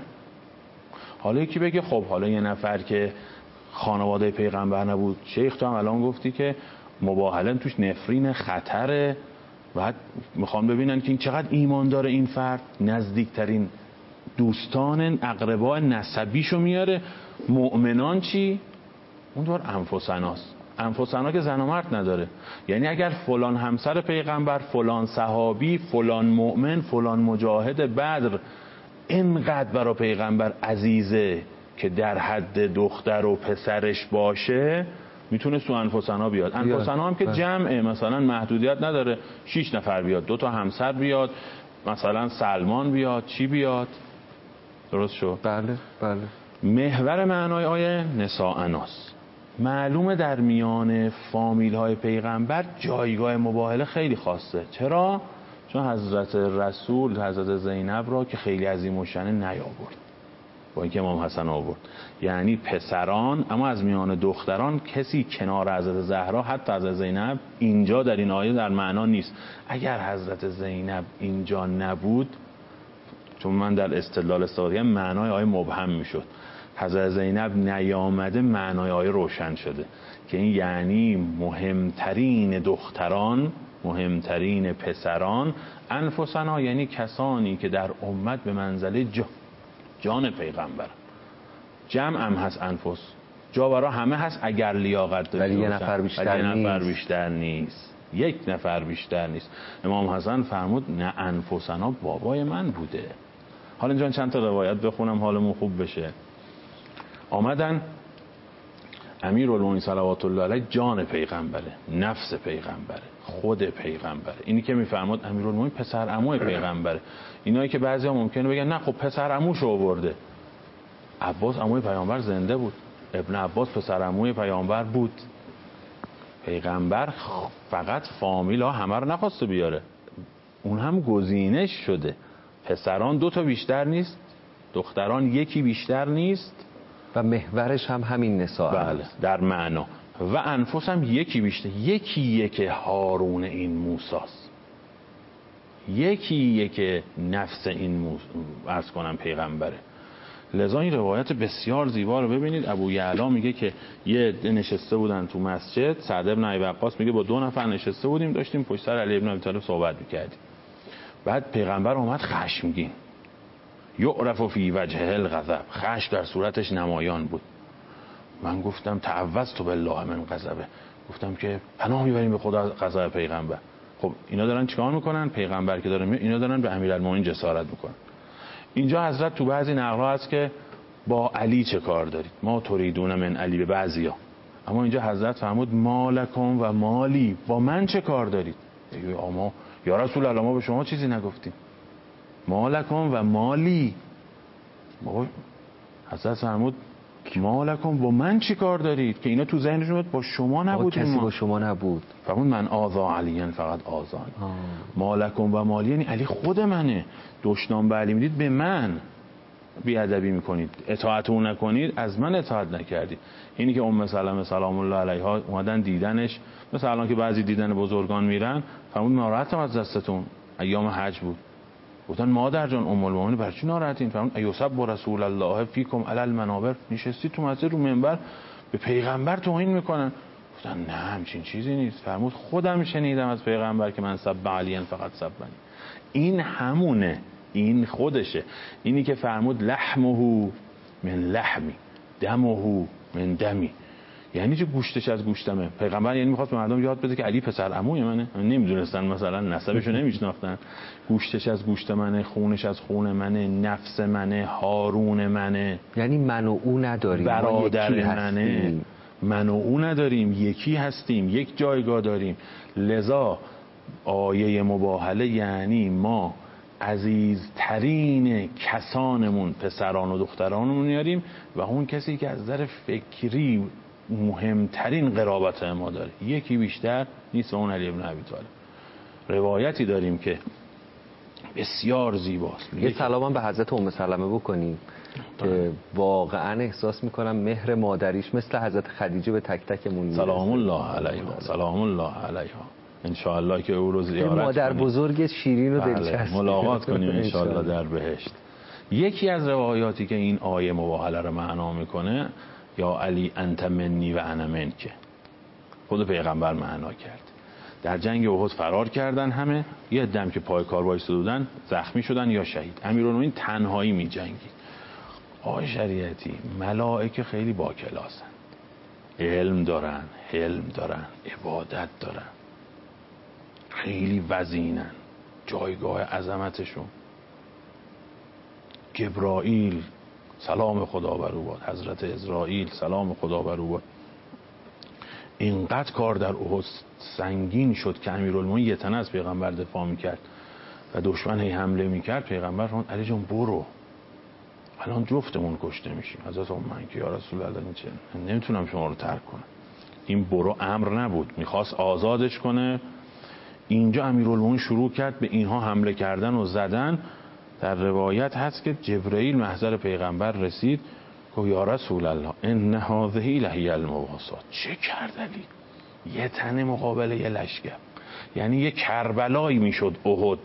حالا یکی بگه خب حالا یه نفر که خانواده پیغمبر نبود، شیخ تو هم الان گفتی که مباهله توش نفرین، خطره، بعد میخوان ببینن که این چقدر ایمان داره این فرد، نزدیکترین دوستان اقربا نسبیشو میاره. مؤمنان چی؟ اون دور انفسناست. انفسنا که زن و مرد نداره، یعنی اگر فلان همسر پیغمبر، فلان صحابی، فلان مؤمن، فلان مجاهد بدر اینقدر برای پیغمبر عزیزه که در حد دختر و پسرش باشه، میتونه تو انفسنا بیاد. انفسنا هم که جمعه، مثلا محدودیت نداره، شش نفر بیاد، دو تا همسر بیاد، مثلا سلمان بیاد، چی بیاد. درست شد؟
بله بله.
محور معنای آیه نساءناست. معلومه در میان فامیل های پیغمبر جایگاه مباهله خیلی خاصه. چرا؟ چون حضرت رسول حضرت زینب را که خیلی عظیم و شأنه نیاورد، با اینکه امام حسن آورد، یعنی پسران. اما از میان دختران کسی کنار حضرت زهرا، حتی حضرت زینب، اینجا در این آیه در معنا نیست. اگر حضرت زینب اینجا نبود، چون من در استدلال استفاده کردم، معنای آیه مبهم میشد. حضرت زینب نیامده، معنای آیه روشن شده که این یعنی مهمترین دختران، مهمترین پسران، انفسنا یعنی کسانی که در امت به منزله جا جان پیغمبر. جمع هم هست انفس، جا برا همه هست اگر لیاقت داشته،
ولی یه نفر بیشتر
نیست.
یه
نفر بیشتر نیست، یک نفر بیشتر نیست. امام حسن فرمود نه انفسنا بابای من بوده، حالا اینجا چند تا روایت بخونم حالمون خوب بشه. آمدن امیرالمومنین صلوات الله علیه جان پیغمبره، نفس پیغمبره، خود پیغمبره. اینی که میفرماد امیرالمومنین پسر عموی پیغمبره. اینایی که بعضیا ممکنه بگن نه خب پسر عموشو آورده. عباس عموی پیامبر زنده بود، ابن عباس پسر عموی پیامبر بود. پیغمبر فقط فامیل ها همه رو نخواسته بیاره، اون هم گزینش شده. پسران دو تا بیشتر نیست، دختران یکی بیشتر نیست
و محورش هم همین نساء.
بله در معنا. و انفس هم یکی بیشتر، یکی یک هارون این موساست، یکی یک نفس این موس... عرض کنم پیغمبره. لذا این روایت بسیار زیبا رو ببینید. ابو یعلا میگه که یه عده نشسته بودن تو مسجد، سعد بن ابی وقاص میگه با دو نفر نشسته بودیم، داشتیم پشت سر علی ابن ابی طالب صحبت میکردیم. بعد پیغمبر اومد خشمگین، یعرف فی وجهه الغضب، خشم در صورتش نمایان بود. من گفتم تعوذت بالله من غضبه، گفتم که پناه میبریم به خدا از غضب پیغمبر. خب اینا دارن چیکار میکنن؟ پیغمبر که داره میاد اینا دارن به امیرالمومنین جسارت میکنن. اینجا حضرت تو بعضی نقل‌ها هست که با علی چه کار دارید؟ ما تریدون من علی، به بعضیا. اما اینجا حضرت فرمود مالکم و مالی، با من چه کار دارید؟ اما یا رسول الله ما به شما چیزی نگفتیم. مالکم و مالی، حضرت فرمود مالکم با من چی کار دارید؟ که اینا تو ذهنشون بود با شما نبود،
کسی ما. با شما نبود.
فرمود من آذا علیین فقط آذان. مالکم و مالی یعنی علی خود منه. دشنام به علی میدید به من بیادبی میکنید، اطاعت اون نکنید، از من اطاعت نکردید. اینی که ام سلمه سلام الله علیها اومدن دیدنش، مثلا الان که بعضی دیدن بزرگان میرن، فرمود ناراحتم از دستتون، ایام حج بود. گفتن مادر جان ام المؤمنین برای چی ناراحتین؟ فرمود ایوسب رسول الله فیکم علی المنابر، نشستی تو مسجد رو منبر به پیغمبر توهین میکنن. گفتن نه همچین چیزی نیست. فرمود خودم شنیدم از پیغمبر که من سب علیین فقط سبنی. این همونه، این خودشه. اینی که فرمود لحمه من لحمی دمه من دمی، یعنی چه گوشتش از گوشتمه. پیغمبر یعنی میخواست به مردم یاد بده که علی پسر عموی منه، نمیدونستن مثلا نسبشو نمیشناختن. گوشتش از گوشت منه، خونش از خون منه، نفس منه، هارون منه،
یعنی من و او نداریم،
برادر منه، من و او نداریم، یکی هستیم، یک جایگاه داریم. لذا آیه مباهله یعنی ما عزیزترین کسانمون پسران و دخترانمون میاریم و اون کسی که از نظر فکری مهمترین قرابت ما داره یکی بیشتر نیست و اون علی ابن ابی طالب. روایتی داریم که بسیار زیباست.
یه سلام به حضرت ام سلمه بکنیم که واقعا احساس میکنم مهر مادریش مثل حضرت خدیجه به تک تکمون میرسه.
سلام الله علیها، سلام الله علیها. انشاءالله که او رو زیارت کنیم،
مادر بزرگ شیرین و دلچسب
ملاقات کنیم انشاءالله در بهشت. یکی از روایاتی که این آیه مباهله رو معنا میکنه یا علی انت منی و انا منک، خود پیغمبر معنا کرد. در جنگ احد فرار کردن همه، یه دم که پای کار وایساده بودن زخمی شدن یا شهید. امیرالمومنین تنهایی می جنگید. آقای شریعتی ملائکه خیلی با کلاسن، علم دارن، حلم دارن، عبادت دارن، خیلی وزینن، جایگاه عظمتشون. جبرائیل سلام خدا بر او باد، حضرت اسرائیل سلام خدا بر او باد، اینقدر کار در احد سنگین شد که امیرالمومنین یه تنه از پیغمبر دفاع میکرد و دشمن هی حمله میکرد. پیغمبر فرمود علی جان برو، الان جفتمون کشته میشیم. حضرت من که یا رسول الله این چه، نمیتونم شما رو ترک کنم. این برو امر نبود، میخواست آزادش کنه. اینجا امیرالمومنین شروع کرد به اینها حمله کردن و زدن. در روایت هست که جبرئیل محضر پیغمبر رسید که یا رسول الله ان هذه لهی المواسات. چه کرد علی؟ یه تنه مقابل یه لشکر، یعنی یه کربلایی میشد احد.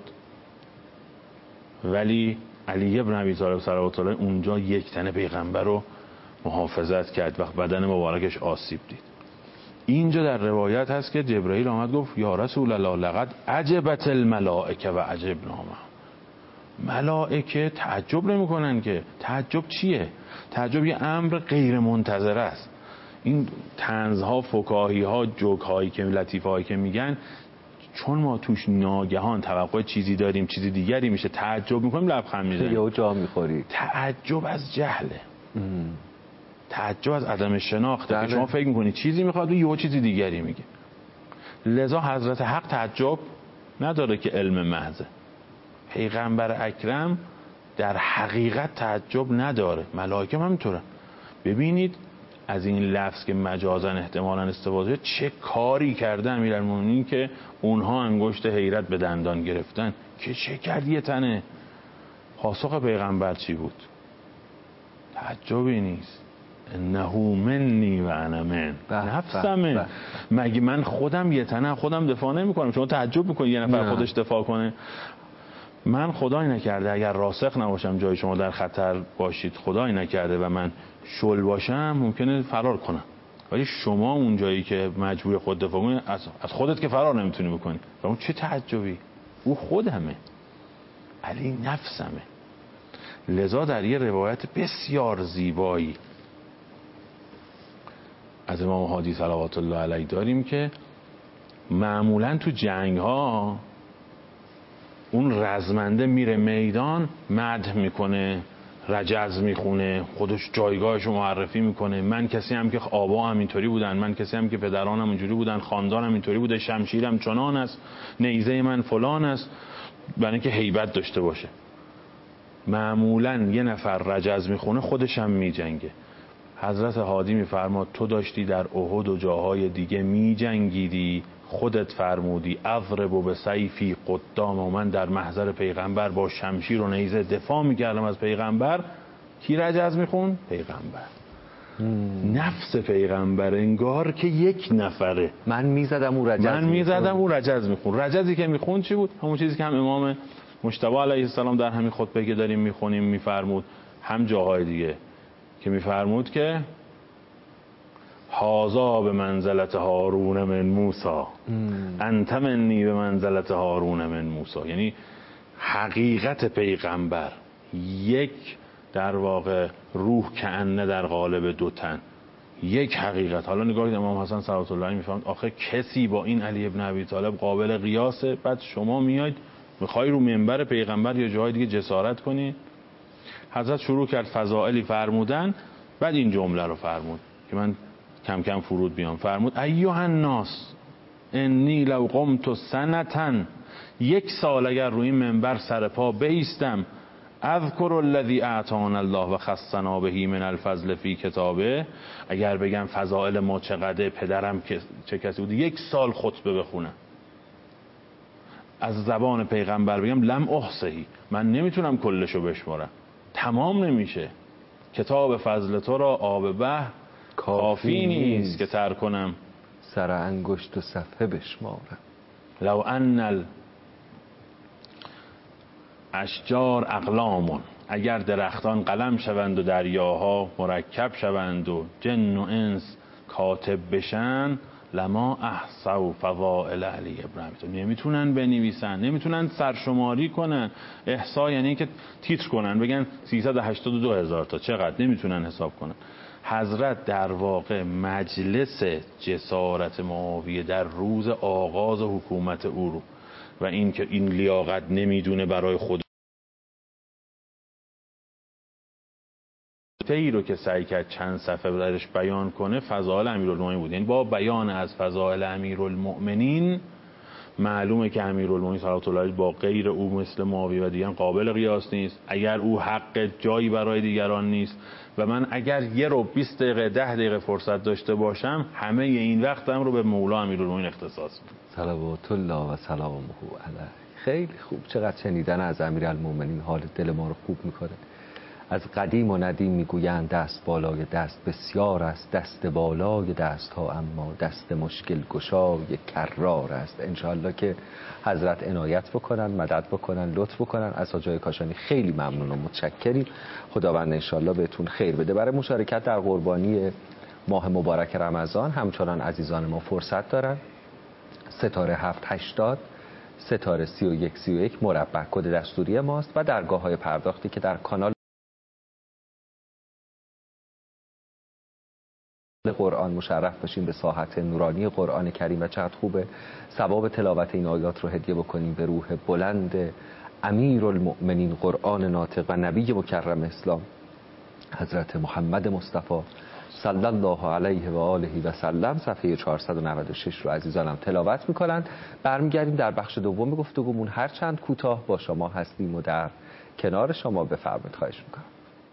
ولی علی ابن ابی طالب صلوات الله اونجا یک تنه پیغمبر رو محافظت کرد وقت بدن مبارکش آسیب دید. اینجا در روایت هست که جبرئیل آمد گفت یا رسول الله لقد عجبت الملائکه و عجبنا معهم. ملائکه تعجب نمی‌کنن که. تعجب چیه؟ تعجب یه امر غیر منتظره است. این طنزها، فکاهی‌ها، جوک‌هایی که لطیفه‌هایی که میگن چون ما توش ناگهان توقع چیزی داریم چیزی دیگری میشه، تعجب میکنیم، لبخند میزنیم.
یا جا میخوری.
تعجب از جهله، تعجب از عدم شناخته که شما فکر میکنید چیزی میخواد و یه چیزی دیگری میگه. لذا حضرت حق تعجب نداره که علم محضه. پیغمبر اکرم در حقیقت تعجب نداره، ملائکه هم همینطورن. ببینید از این لفظ که مجازاً احتمالاً استفاده چه کاری کرده امیرالمومنین که اونها انگشت حیرت به دندان گرفتن که چه کرد یه تنه. پاسخ پیغمبر چی بود؟ تعجبی نیست. انه منی و انا من، نفسمه. مگه من خودم یه تنه خودم دفاع نمی کنم؟ شما تعجب میکنید یه نفر نه. خودش دفاع کنه؟ من خدای نکرده اگر راسخ نباشم جای شما در خطر باشید، خدای نکرده و من شل باشم ممکنه فرار کنم، ولی شما اون جایی که مجبور خود دفاع کنی از خودت که فرار نمیتونی بکنی. و اون چه تعجبی؟ او خودمه، علی نفسمه. لذا در یه روایت بسیار زیبایی از امام هادی صلوات الله علیه داریم که معمولا تو جنگ ها اون رزمنده میره میدان، مدح میکنه، رجز میخونه، خودش جایگاهش رو معرفی میکنه. من کسی هم که آبا هم اینطوری بودن، من کسی هم که پدرانم اینجوری بودن، خاندانم اینطوری بوده، شمشیرم چنان است، نیزه من فلان است، برای اینکه هیبت داشته باشه. معمولا یه نفر رجز میخونه خودش هم میجنگه. حضرت هادی میفرماد تو داشتی در احد و جاهای دیگه میجنگیدی، خودت فرمودی اضرب بسیفی قدام، و من در محضر پیغمبر با شمشیر و نیزه دفاع میکردم از پیغمبر. کی رجز میخون؟ پیغمبر. مم. نفس پیغمبر انگار که یک نفره.
من میزدم اون رجز
من میزدم اون رجز میخون. رجزی که میخون چی بود؟ همون چیزی که هم امام مجتبی علیه السلام در همین خطبه که داریم میخونیم میفرمود، هم جاهای دیگه که میفرمود که هازا به منزلت هارون من موسی، انت منی به منزلت هارون من موسی. یعنی حقیقت پیغمبر یک در واقع روح کأنه در قالب دو تن، یک حقیقت. حالا نگاه کنید امام حسن صلوات الله علیه میفهمد آخه کسی با این علی ابن ابی طالب قابل قیاسه؟ بعد شما میاید میخوای رو منبر پیغمبر یا جای دیگه جسارت کنی؟ حضرت شروع کرد فضائلی فرمودن، بعد این جمله رو فرمود که من کم کم فرود بیام. فرمود ایها الناس انی لو قمت سنتا، یک سال اگر روی این منبر سر پا بایستم، اذکر الذی اعطانا الله و خصنا به من الفضل فی کتابه، اگر بگم فضائل ما چقدر، پدرم چه کسی بود، یک سال خطبه بخونم از زبان پیغمبر بگم لم احصیه، من نمیتونم کلشو بشمارم، تمام نمیشه. کتاب فضل تو را آب بحر کافی نیست که تر کنم،
سر انگشت و صفحه بشمارم.
لو ان الاشجار اقلامون، اگر درختان قلم شوند و دریاها مرکب شوند و جن و انس کاتب بشن، لما احصوا فضائل علی ابن ابی طالب، نمیتونن بنویسن، نمیتونن سرشماری کنن. احصا یعنی که تیتر کنن بگن سیصد و هشتاد و دو هزار تا، چقدر نمیتونن حساب کنن. حضرت در واقع مجلس جسارت معاویه در روز آغاز حکومت او رو و این که این لیاقت نمیدونه برای خود ای رو که سعی کرد چند صفحه درش بیان کنه فضائل امیرالمومنین بود. یعنی با بیان از فضائل امیرالمومنین معلومه که امیرالمومنین صلوات الله علیه با غیر او مثل معاویه و دیگران قابل قیاس نیست. اگر او حق جایی برای دیگران نیست و من اگر یه رو بیست دقیقه ده دقیقه فرصت داشته باشم همه این وقتم رو به مولا امیرالمومنین اختصاص میدم
صلوات الله و سلامه علیه. خیلی خوب، چقدر شنیدن از امیرالمومنین حال دل ما رو خوب میکنه. از قدیم و ندیم میگویند دست بالای دست بسیار است، دست بالای دست ها اما دست مشکل گشای کرار است. انشاءالله که حضرت عنایت بکنن، مدد بکنن، لطف بکنن. از حاج کاشانی خیلی ممنون و متشکریم. خداوند انشاءالله بهتون خیر بده. برای مشارکت در قربانی ماه مبارک رمضان همچنان عزیزان ما فرصت دارن. ستاره هفت هشتاد ستاره سی و یک سی و یک مربع کد دستوری ماست و درگاه های پرداختی که در کانال قرآن مشرف بشیم به ساحت نورانی قرآن کریم و چقدر خوبه ثواب تلاوت این آیات رو هدیه بکنیم به روح بلند امیرالمؤمنین قرآن ناطق و نبی مکرم اسلام حضرت محمد مصطفی صلی الله علیه و آله و سلم. صفحه چهارصد و نود و شش رو عزیزانم تلاوت میکنند. برمیگردیم در بخش دوم گفتگومون، هر چند کوتاه با شما هستیم و در کنار شما. بفرمایید، خواهش میکنم.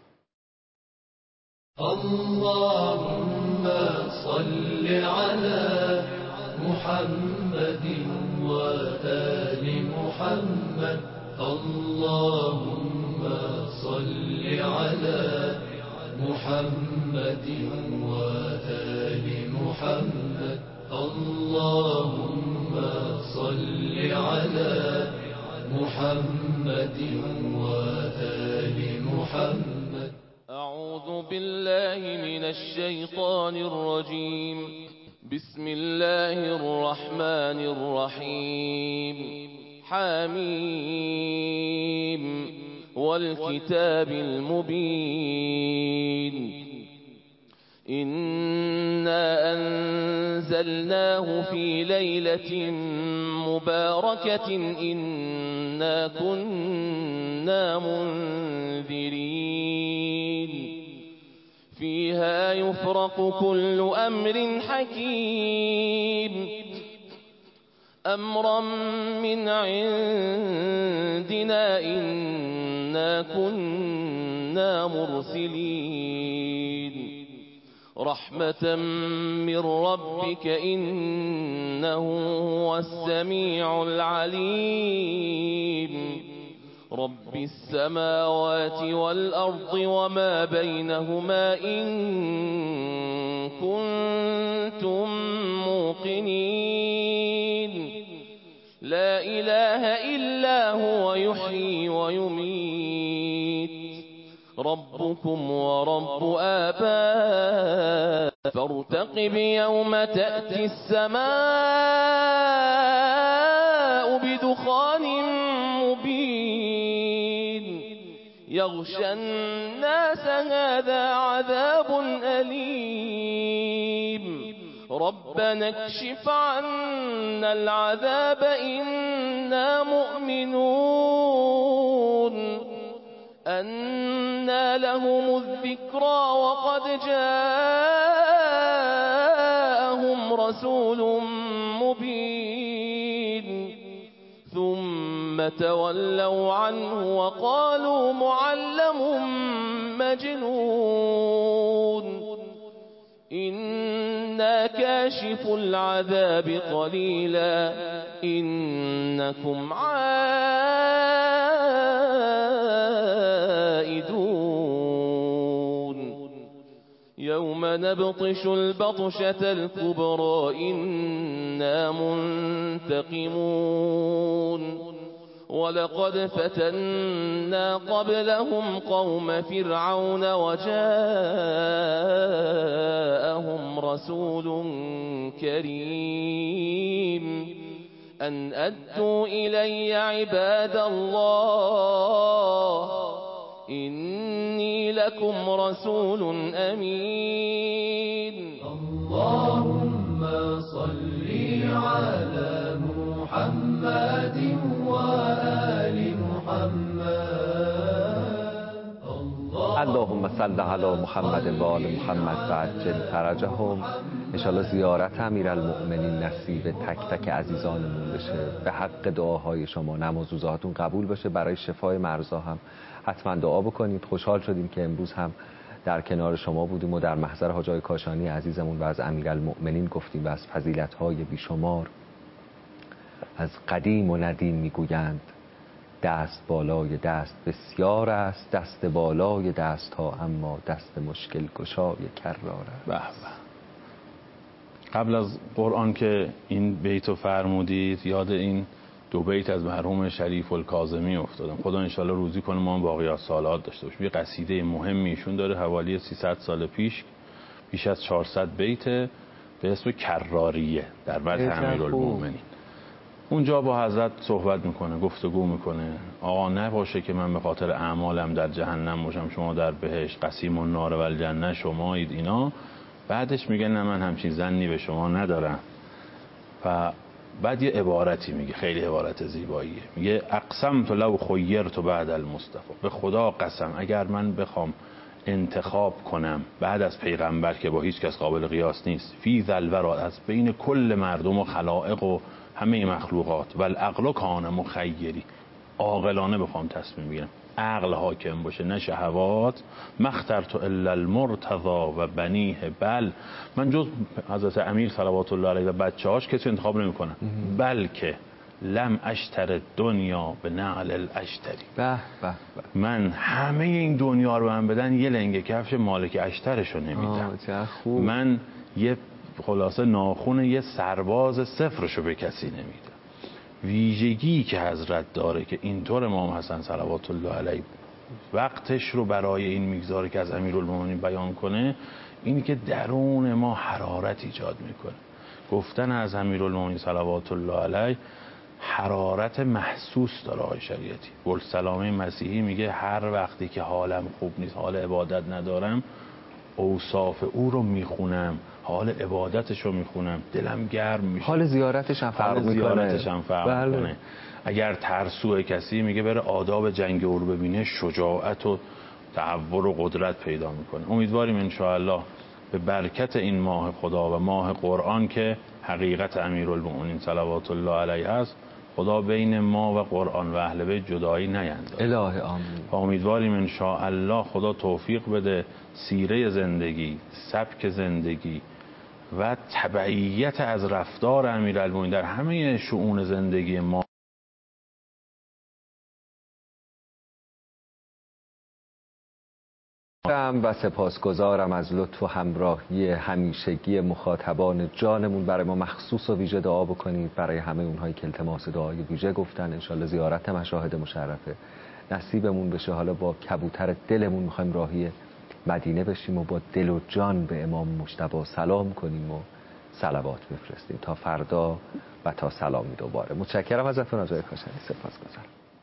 اللهم صل على محمد و آل محمد. اللهم صل على محمد و آل محمد. اللهم صل على محمد و آل محمد. أعوذ بالله من الشيطان الرجيم. بسم الله الرحمن الرحيم. حميم والكتاب المبين. إنا أنزلناه في ليلة مباركة إنا كنا منذرين فيها يفرق كل أمر حكيم أمرا من عندنا إنا كنا مرسلين رحمة من ربك إنه هو السميع العليم. رب السماوات والأرض وما بينهما إن كنتم موقنين لا إله إلا هو يحيي ويميت. ربكم ورب آبائكم فارتقب يوم تأتي السماء بدخان مبين يغشى الناس هذا عذاب أليم. ربنا اكشف عنا العذاب إنا مؤمنون. أنى لهم الذكرى وقد جاءهم رسول مبين ثم تولوا عنه وقالوا معلم مجنون. إنا كاشف العذاب قليلا إنكم عائدون. يوم نبطش البطشة الكبرى إنا منتقمون. ولقد فتنا قبلهم قوم فرعون وجاءهم رسول كريم أن أدوا إلي عباد الله إني لكم رسول أمين. اللهم صل على محمد وآل محمد.
اللهم صل علی محمد و آل محمد و عجل فرجهم. انشالله زیارت امیرالمؤمنین نصیب تک تک عزیزانمون بشه، به حق دعاهای شما نماز روزهاتون قبول بشه، برای شفای مرضا هم حتما دعا بکنید. خوشحال شدیم که امروز هم در کنار شما بودیم و در محضر حاج آقای کاشانی عزیزمون و از امیرالمؤمنین گفتیم و از فضیلت‌های بیشمار. از قدیم و ندیم میگویند دست بالای دست بسیار است، دست بالای دست ها اما دست مشکل گشای کرار است.
به به. قبل از قرآن که این بیتو فرمودید یاد این دو بیت از مرحوم شریف الکاظمی افتادم. خدا انشالله روزی کنه ما هم باقیات سالات داشته باشیم. یه قصیده مهمی ایشون داره حوالی سیصد سال پیش، بیش از چهارصد بیت، به اسم کراریه در مدح امیرالمؤمنین. اونجا با حضرت صحبت میکنه، گفتگو میکنه. آقا نباشه که من به خاطر اعمالم در جهنم باشم، شما در بهشت، قسیم النار و الجنه شمایید. اینا بعدش میگه نه من همچین ظنی به شما ندارم. و بعد یه عبارتی میگه، خیلی عبارت زیباییه، میگه اقسمت لو خیرت بعد المصطفى، به خدا قسم اگر من بخوام انتخاب کنم بعد از پیغمبر که با هیچ کس قابل قیاس نیست، فی ذل ورا، از بین کل مردم و خلائق و همه مخلوقات، و العقل کان مخیری، عاقلانه بخوام تصمیم بگیرم، عقل حاکم باشه نه شهوات، مخترت الا المرتضی و بنیه، بل من جز حضرت امیر صلوات الله علیه و بچه‌هاش کسی انتخاب نمی‌کنم، بلکه لم اشتر دنیا به نعل الاشتری،
به به
من همه این دنیا رو به من بدن یه لنگه کفش مالک اشترشو نمیدم، من یه خلاصه ناخون یه سرباز صفرشو به کسی نمیدم. ویژگی که حضرت داره که اینطور امام حسن صلوات الله علیه وقتش رو برای این میگذاره که از امیرالمومنین بیان کنه، اینی که درون ما حرارت ایجاد میکنه. گفتن از امیرالمومنین صلوات الله علیه حرارت محسوس داره. آقای شریعتی گلسلامه مسیحی میگه هر وقتی که حالم خوب نیست، حال عبادت ندارم، اوصاف او رو میخونم، حال عبادتش رو میخونم، دلم گرم میشه،
حال زیارتش هم فرق میکنه.
زیارتش هم فرق
بله.
میکنه. اگر ترسوه کسی میگه بره آداب جنگ او رو ببینه، شجاعت و تحول و قدرت پیدا میکنه. امیدواریم انشاءالله به برکت این ماه خدا و ماه قرآن که حقیقت امیرالمومنین صلوات الله علیه است، خدا بین ما و قرآن و اهل بیت جدایی نیندازه.
الهی آمین.
و امیدواریم انشاءالله خدا توفیق بده سیره زندگی، سبک زندگی و تبعیت از رفتار امیرالمومنین در همه شؤون زندگی ما
و سپاسگزارم از لطف و همراهی همیشگی مخاطبان جانمون. برای ما مخصوص و ویژه دعا بکنید برای همه اونهایی که التماس دعای ویژه گفتن. انشالله زیارت مشاهد مشرفه نصیبمون بشه. حالا با کبوتر دلمون میخوایم راهی مدینه بشیم و با دل و جان به امام مجتبی سلام کنیم و صلوات بفرستیم. تا فردا و تا سلامی دوباره. متشکرم ازتون آقای کاشانی. سپاسگزارم.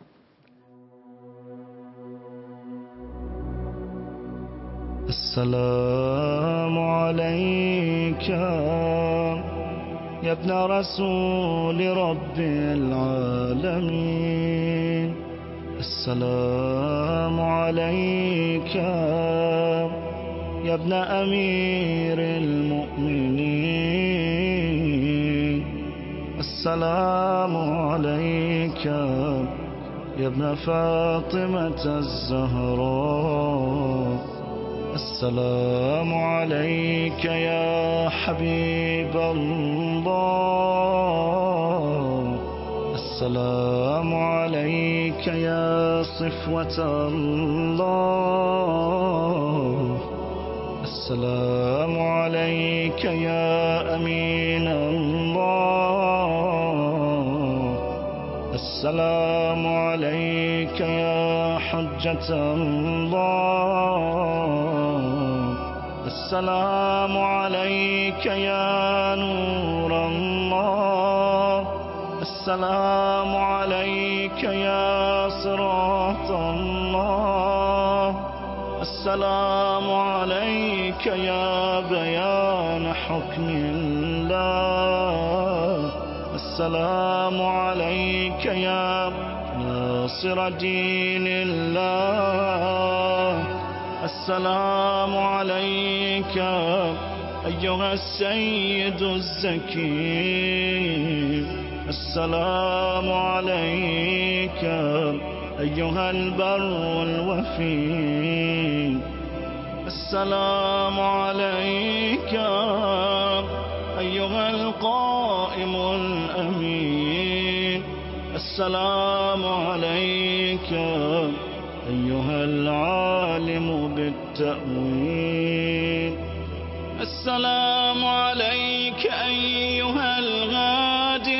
السلام عليك يا ابن رسول رب العالمين، السلام عليك يا ابن أمير المؤمنين، السلام عليك يا ابن فاطمة الزهراء، السلام عليك يا حبيب الله، السلام عليك يا صفوة الله، السلام عليك يا أمين الله، السلام عليك يا حجة الله، السلام عليك يا نور الله، السلام عليك يا صراط الله، السلام عليك يا بيان حكم الله، السلام عليك يا ناصر دين الله، السلام عليك أيها السيد الزكي، السلام عليك أيها البر الوفي، السلام عليك أيها القائم الأمين، السلام عليك أيها العالم بالتأويل، السلام عليك أيها الغادي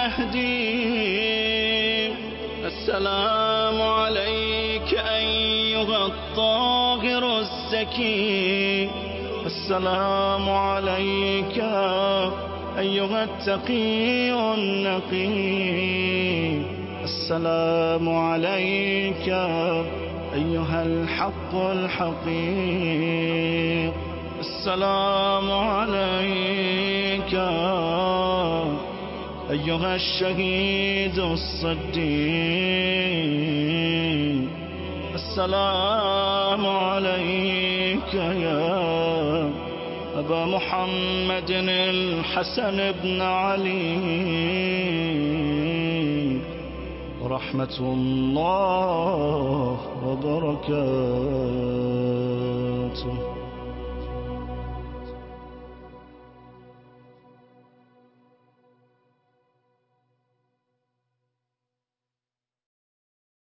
المهدي، السلام عليك أيها الطاهر الزكي، السلام عليك أيها التقي النقي، السلام عليك أيها الحق الحقيق، السلام عليك أيها الشهيد الصديق. السلام عليك يا أبا محمد الحسن بن علي ورحمة الله وبركاته.